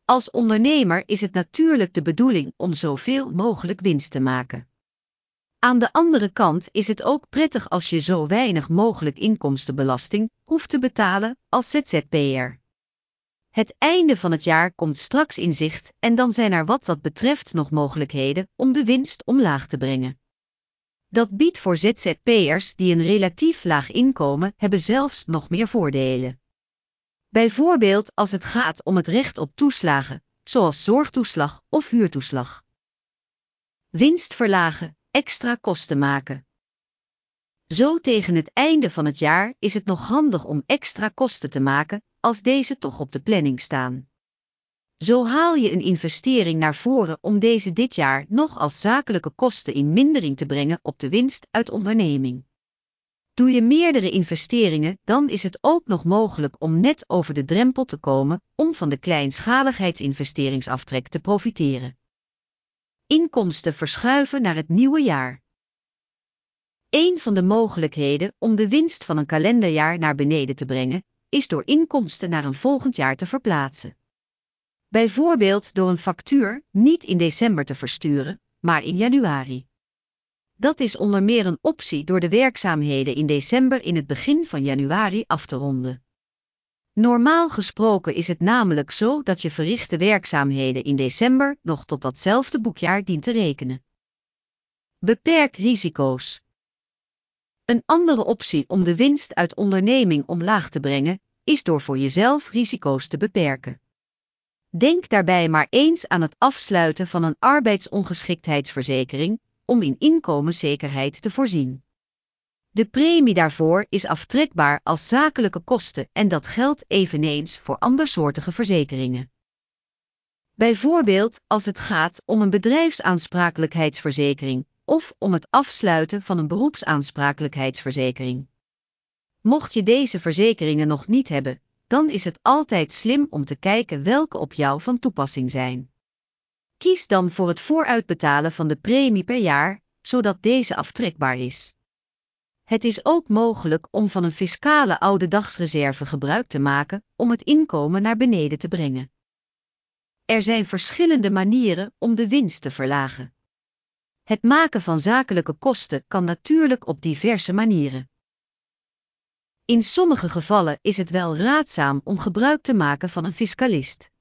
Als ondernemer is het natuurlijk de bedoeling om zoveel mogelijk winst te maken. Aan de andere kant is het ook prettig als je zo weinig mogelijk inkomstenbelasting hoeft te betalen als ZZP'er. Het einde van het jaar komt straks in zicht en dan zijn er wat dat betreft nog mogelijkheden om de winst omlaag te brengen. Dat biedt voor ZZP'ers die een relatief laag inkomen hebben zelfs nog meer voordelen. Bijvoorbeeld als het gaat om het recht op toeslagen, zoals zorgtoeslag of huurtoeslag. Winst verlagen, extra kosten maken. Zo tegen het einde van het jaar is het nog handig om extra kosten te maken, als deze toch op de planning staan. Zo haal je een investering naar voren om deze dit jaar nog als zakelijke kosten in mindering te brengen op de winst uit onderneming. Doe je meerdere investeringen, dan is het ook nog mogelijk om net over de drempel te komen om van de kleinschaligheidsinvesteringsaftrek te profiteren. Inkomsten verschuiven naar het nieuwe jaar. Een van de mogelijkheden om de winst van een kalenderjaar naar beneden te brengen, is door inkomsten naar een volgend jaar te verplaatsen. Bijvoorbeeld door een factuur niet in december te versturen, maar in januari. Dat is onder meer een optie door de werkzaamheden in december in het begin van januari af te ronden. Normaal gesproken is het namelijk zo dat je verrichte werkzaamheden in december nog tot datzelfde boekjaar dient te rekenen. Beperk risico's. Een andere optie om de winst uit onderneming omlaag te brengen, is door voor jezelf risico's te beperken. Denk daarbij maar eens aan het afsluiten van een arbeidsongeschiktheidsverzekering, om in inkomenszekerheid te voorzien. De premie daarvoor is aftrekbaar als zakelijke kosten en dat geldt eveneens voor andersoortige verzekeringen. Bijvoorbeeld als het gaat om een bedrijfsaansprakelijkheidsverzekering of om het afsluiten van een beroepsaansprakelijkheidsverzekering. Mocht je deze verzekeringen nog niet hebben, dan is het altijd slim om te kijken welke op jou van toepassing zijn. Kies dan voor het vooruitbetalen van de premie per jaar, zodat deze aftrekbaar is. Het is ook mogelijk om van een fiscale oudedagsreserve gebruik te maken om het inkomen naar beneden te brengen. Er zijn verschillende manieren om de winst te verlagen. Het maken van zakelijke kosten kan natuurlijk op diverse manieren. In sommige gevallen is het wel raadzaam om gebruik te maken van een fiscalist.